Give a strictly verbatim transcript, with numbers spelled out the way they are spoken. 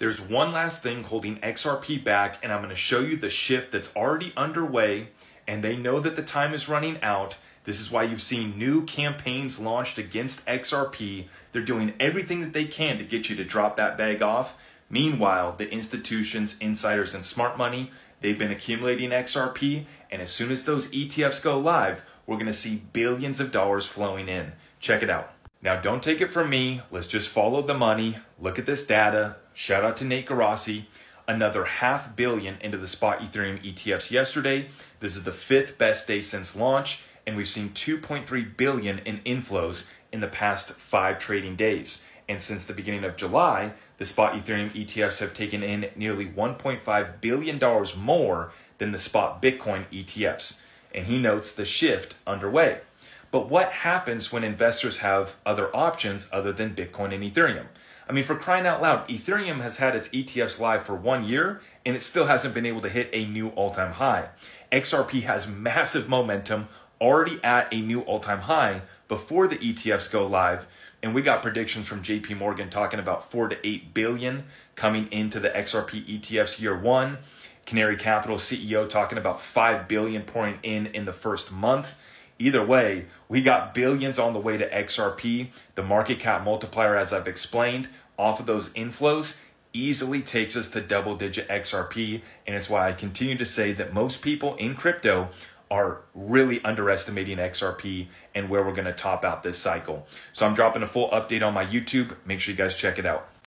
There's one last thing holding X R P back, and I'm going to show you the shift that's already underway, and they know that the time is running out. This is why you've seen new campaigns launched against X R P. They're doing everything that they can to get you to drop that bag off. Meanwhile, the institutions, insiders, and smart money, they've been accumulating X R P, and as soon as those E T Fs go live, we're going to see billions of dollars flowing in. Check it out. Now, don't take it from me. Let's just follow the money. Look at this data. Shout out to Nate Garassi. Another half billion into the spot Ethereum E T Fs yesterday. This is the fifth best day since launch, and we've seen two point three billion in inflows in the past five trading days. And since the beginning of July, the spot Ethereum E T Fs have taken in nearly one point five billion dollars more than the spot Bitcoin E T Fs. And he notes the shift underway. But what happens when investors have other options other than Bitcoin and Ethereum? I mean, for crying out loud, Ethereum has had its E T Fs live for one year, and it still hasn't been able to hit a new all-time high. X R P has massive momentum, already at a new all-time high before the E T Fs go live. And we got predictions from J P Morgan talking about four to eight billion coming into the X R P E T Fs year one. Canary Capital C E O talking about five billion pouring in in the first month. Either way, we got billions on the way to X R P. The market cap multiplier, as I've explained, off of those inflows easily takes us to double digit X R P. And it's why I continue to say that most people in crypto are really underestimating X R P and where we're going to top out this cycle. So I'm dropping a full update on my YouTube. Make sure you guys check it out.